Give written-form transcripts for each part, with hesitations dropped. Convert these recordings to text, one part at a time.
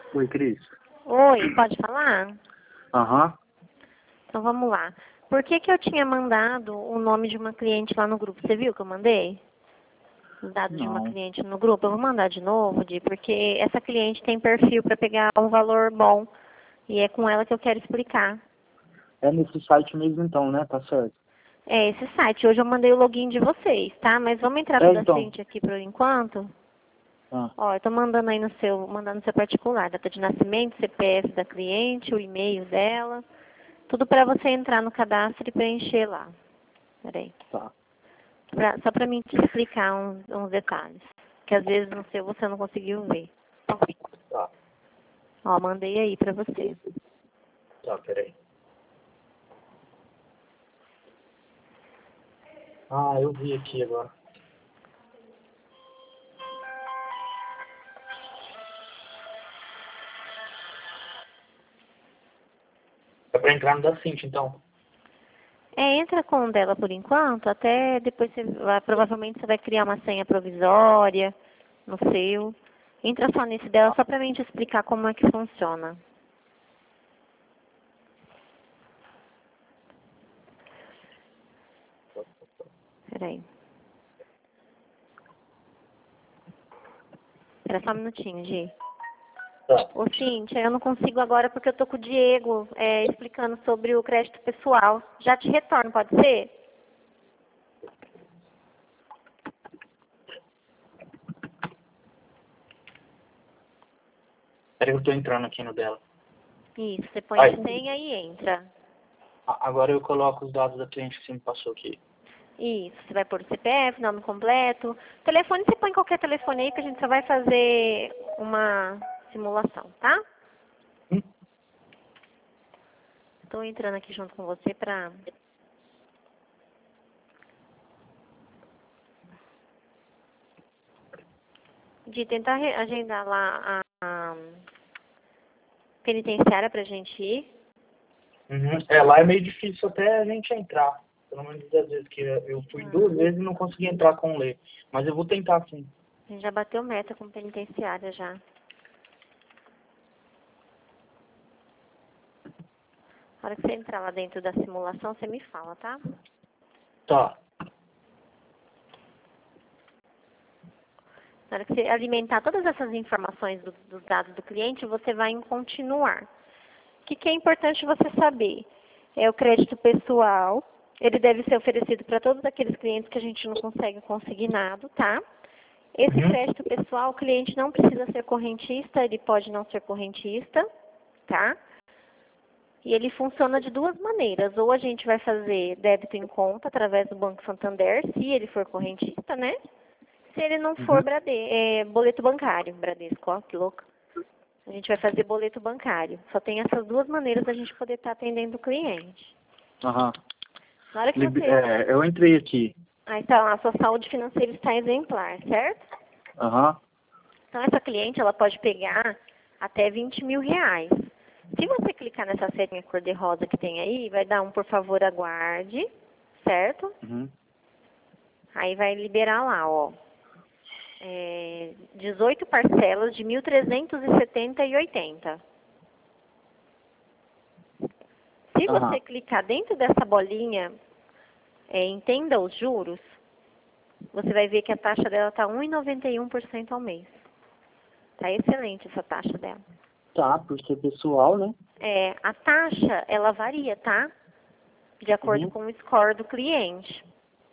Oi, Cris. Oi, pode falar? Aham. Então vamos lá. Por que que eu tinha mandado o nome de uma cliente lá no grupo? Você viu que eu mandei? Os dados de uma Não. cliente no grupo? Eu vou mandar de novo, porque essa cliente tem perfil para pegar um valor bom. E é com ela que eu quero explicar. É nesse site mesmo então, né? Tá certo. É esse site. Hoje eu mandei o login de vocês, tá? Mas vamos entrar É, no da então. frente aqui por enquanto. Ah, Ó, eu tô mandando aí mandando no seu particular, data de nascimento, CPF da cliente, o e-mail dela. Tudo para você entrar no cadastro e preencher lá. Peraí. tá. Só para mim te explicar uns detalhes. Que às vezes no seu você não conseguiu ver. Tá, Ó, mandei aí para você. tá, peraí. Ah, eu vi aqui agora. É pra entrar no da Cinti, então. Entra com o dela por enquanto, até depois provavelmente você vai criar uma senha provisória no seu. Entra só nesse dela, só para mim te explicar como é que funciona. Peraí. Espera só um minutinho, Gi. Tá. Ô, Cíntia, eu não consigo agora porque eu tô com o Diego explicando sobre o crédito pessoal. Já te retorno, pode ser? Peraí, eu tô entrando aqui no dela. Isso, você põe Aí. a senha e entra. Agora eu coloco os dados da cliente que você me passou aqui. Isso, você vai pôr o CPF, nome completo. Telefone, você põe qualquer telefone aí que a gente só vai fazer uma simulação, tá? Hum? Estou entrando aqui junto com você para... De tentar agendar lá a penitenciária pra gente ir. Uhum. É, lá é meio difícil até a gente entrar. Pelo menos das vezes que eu fui duas vezes e não consegui entrar com o Lê. Mas eu vou tentar sim. A gente já bateu meta com penitenciária já. Na hora que você entrar lá dentro da simulação, você me fala, tá? Tá. Na hora que você alimentar todas essas informações dos dados do cliente, você vai em continuar. O que é importante você saber? É o crédito pessoal. Ele deve ser oferecido para todos aqueles clientes que a gente não consegue consignado, tá? Esse Uhum. crédito pessoal, o cliente não precisa ser correntista, ele pode não ser correntista, tá? E ele funciona de duas maneiras. Ou a gente vai fazer débito em conta através do Banco Santander, se ele for correntista, né? Se ele não Uhum. for boleto bancário, Bradesco, ó, que louco. A gente vai fazer boleto bancário. Só tem essas duas maneiras da gente poder estar atendendo o cliente. Aham. Na hora que você... Eu entrei aqui. Aí tá lá, a sua saúde financeira está exemplar, certo? Aham. Então essa cliente, ela pode pegar até 20 mil reais. Se você clicar nessa setinha cor-de-rosa que tem aí, vai dar um por favor aguarde, certo? Uhum. Aí vai liberar lá, ó. 18 parcelas de 1.370,80. Se você Aham. clicar dentro dessa bolinha, entenda os juros, você vai ver que a taxa dela está 1,91% ao mês. Tá excelente essa taxa dela. Tá, por ser pessoal, né? A taxa, ela varia, tá? De acordo Uhum. com o score do cliente.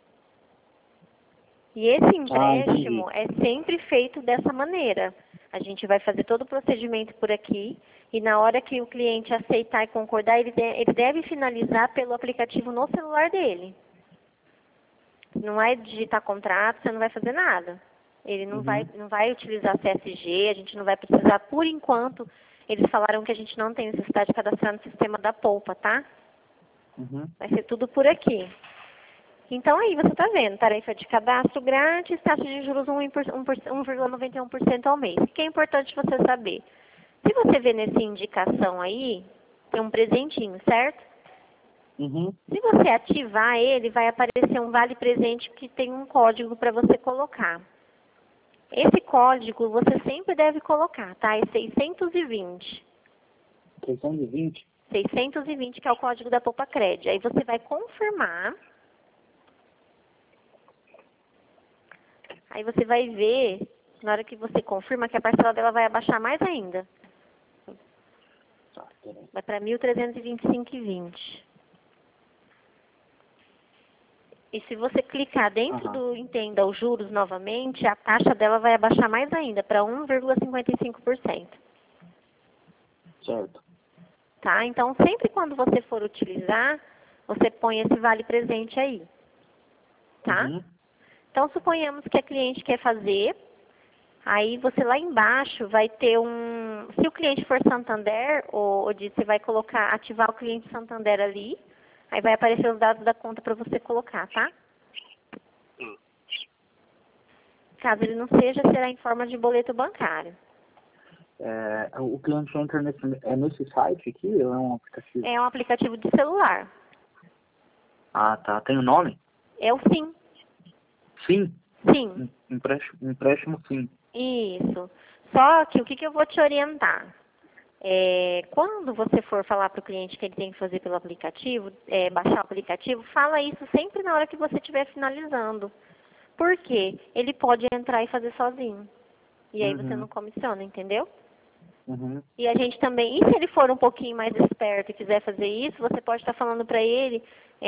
E esse Entendi. empréstimo é sempre feito dessa maneira. A gente vai fazer todo o procedimento por aqui e na hora que o cliente aceitar e concordar, ele deve finalizar pelo aplicativo no celular dele. Não vai digitar contrato, você não vai fazer nada. Ele Uhum. não vai utilizar CSG, a gente não vai precisar, por enquanto, eles falaram que a gente não tem necessidade de cadastrar no sistema da Poupa, tá? Uhum. Vai ser tudo por aqui. Então aí você está vendo, tarefa de cadastro grátis, taxa de juros 1,91% ao mês. O que é importante você saber? Se você vê nessa indicação aí, tem um presentinho, certo? Uhum. Se você ativar ele, vai aparecer um vale presente que tem um código para você colocar. Esse código você sempre deve colocar, tá? É 620. 620? 620, que é o código da Poupa-Cred. Aí você vai confirmar. Aí você vai ver, na hora que você confirma, que a parcela dela vai abaixar mais ainda. Vai para 1.325,20. E se você clicar dentro do Entenda os Juros novamente, a taxa dela vai abaixar mais ainda, para 1,55%. Certo. Tá? Então, sempre quando você for utilizar, você põe esse vale presente aí. Tá? Uhum. Então, suponhamos que a cliente quer fazer, aí você lá embaixo vai ter um... Se o cliente for Santander, ou você vai colocar, ativar o cliente Santander ali, aí vai aparecer os dados da conta para você colocar, tá? Caso ele não seja, será em forma de boleto bancário. O cliente entra nesse site aqui ou é um aplicativo? É um aplicativo de celular. Ah, tá. Tem o nome? É o SIM. Sim. Sim. Empréstimo sim. Isso. Só que o que eu vou te orientar? Quando você for falar para o cliente que ele tem que fazer pelo aplicativo, baixar o aplicativo, fala isso sempre na hora que você estiver finalizando. Por quê? Ele pode entrar e fazer sozinho. E aí você não comissiona, entendeu? Uhum. E a gente também, e se ele for um pouquinho mais esperto e quiser fazer isso, você pode estar falando para ele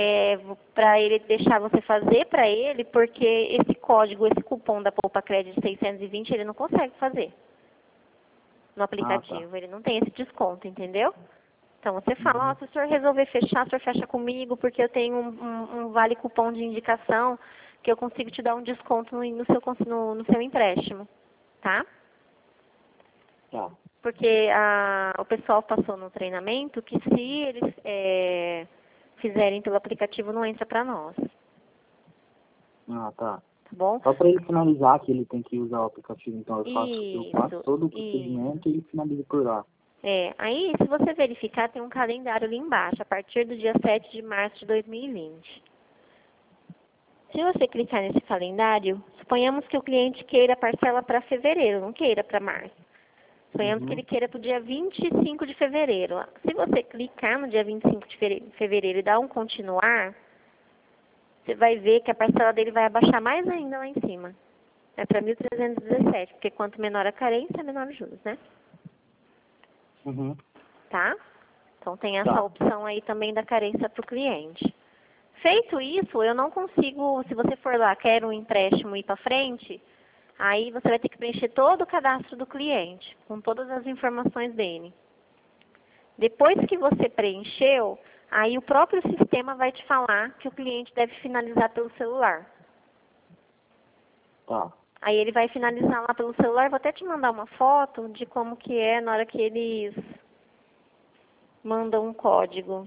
deixar você fazer para ele, porque esse código, esse cupom da Poupa-Cred de 620, ele não consegue fazer no aplicativo. Ele não tem esse desconto, entendeu? Então você fala, se o senhor resolver fechar, o senhor fecha comigo, porque eu tenho um vale cupom de indicação que eu consigo te dar um desconto no seu empréstimo, tá? Tá. Porque o pessoal passou no treinamento que se eles fizerem pelo aplicativo, não entra para nós. Ah, tá. Tá bom? Só para ele finalizar que ele tem que usar o aplicativo, então eu faço todo o Isso. procedimento e ele finaliza por lá. Aí se você verificar, tem um calendário ali embaixo, a partir do dia 7 de março de 2020. Se você clicar nesse calendário, suponhamos que o cliente queira a parcela para fevereiro, não queira para março. Suponhamos que ele queira para o dia 25 de fevereiro. Se você clicar no dia 25 de fevereiro e dar um continuar, você vai ver que a parcela dele vai abaixar mais ainda lá em cima. É para 1.317, porque quanto menor a carência, menor os juros, né? Uhum. Tá? Então tem essa opção aí também da carência para o cliente. Feito isso, eu não consigo, se você for lá, quer um empréstimo ir para frente, aí você vai ter que preencher todo o cadastro do cliente, com todas as informações dele. Depois que você preencheu, aí o próprio sistema vai te falar que o cliente deve finalizar pelo celular. Tá. Aí ele vai finalizar lá pelo celular, vou até te mandar uma foto de como que é na hora que eles mandam um código.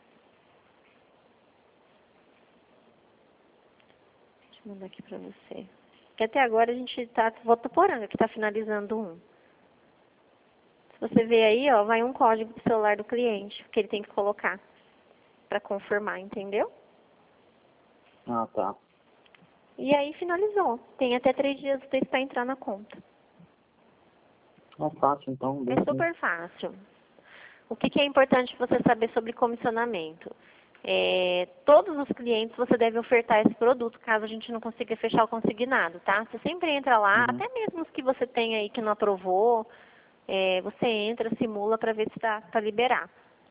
Deixa eu mandar aqui para você. Porque até agora a gente está, Votuporanga que está finalizando um. Se você ver aí, ó, vai um código do celular do cliente, que ele tem que colocar para confirmar, entendeu? Ah, tá. E aí finalizou. Tem até 3 dias úteis para entrar na conta. É fácil, então. É super fácil. O que é importante você saber sobre comissionamento? Todos os clientes você deve ofertar esse produto, caso a gente não consiga fechar o consignado, tá? Você sempre entra lá, até mesmo os que você tem aí que não aprovou, você entra, simula para ver se está para liberar.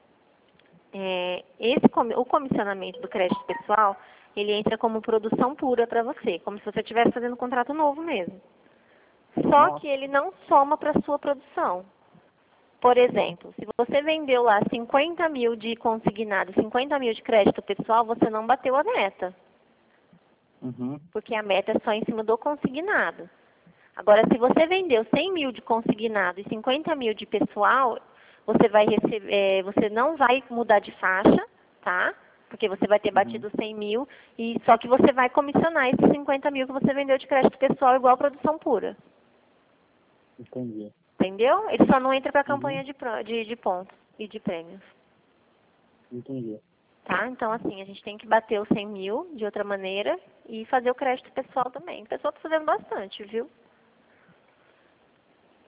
O comissionamento do crédito pessoal, ele entra como produção pura para você, como se você estivesse fazendo um contrato novo mesmo. Só que ele não soma para a sua produção. Por exemplo, se você vendeu lá 50 mil de consignado, 50 mil de crédito pessoal, você não bateu a meta. Porque a meta é só em cima do consignado. Agora, se você vendeu 100 mil de consignado e 50 mil de pessoal, você vai receber, você não vai mudar de faixa, tá? Porque você vai ter batido 100 mil, e só que você vai comissionar esses 50 mil que você vendeu de crédito pessoal igual a produção pura. Entendi. Entendeu? Ele só não entra para a campanha de pontos e de prêmios. Entendi. Tá? Então, assim, a gente tem que bater os 100 mil de outra maneira e fazer o crédito pessoal também. O pessoal está fazendo bastante, viu?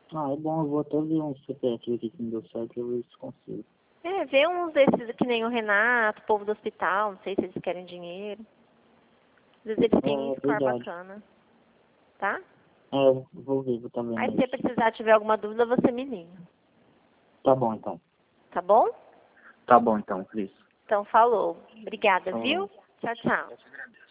Ah, é bom, eu vou até ver um CPF aqui que não deu certo, eu ver se consigo. Vê uns desses que nem o Renato, o povo do hospital, não sei se eles querem dinheiro. Às vezes eles têm um score Verdade. bacana. Tá? Eu vou ver, vou estar vendo Aí se você isso. precisar, tiver alguma dúvida, você me liga. Tá bom, então. Tá bom? Tá bom, então, Cris. Então falou. Obrigada, Falou. viu? Tchau, tchau. Eu te agradeço.